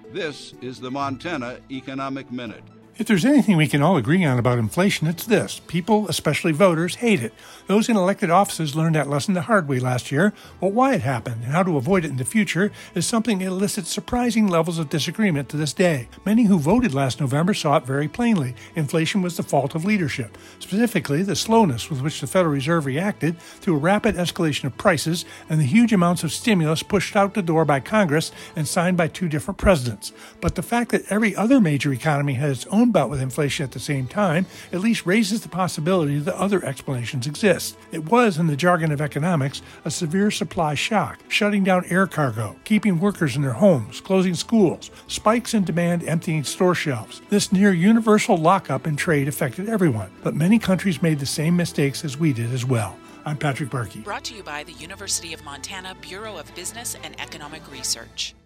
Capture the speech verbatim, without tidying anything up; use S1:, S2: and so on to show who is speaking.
S1: This is the Montana Economic Minute.
S2: If there's anything we can all agree on about inflation, it's this. People, especially voters, hate it. Those in elected offices learned that lesson the hard way last year, but why it happened and how to avoid it in the future is something that elicits surprising levels of disagreement to this day. Many who voted last November saw it very plainly. Inflation was the fault of leadership, specifically the slowness with which the Federal Reserve reacted to a rapid escalation of prices and the huge amounts of stimulus pushed out the door by Congress and signed by two different presidents. But the fact that every other major economy had its own bout with inflation at the same time at least raises the possibility that other explanations exist. It was, in the jargon of economics, a severe supply shock, shutting down air cargo, keeping workers in their homes, closing schools, spikes in demand emptying store shelves. This near universal lockup in trade affected everyone, but many countries made the same mistakes as we did as well. I'm Patrick Barkey.
S3: Brought to you by the University of Montana Bureau of Business and Economic Research.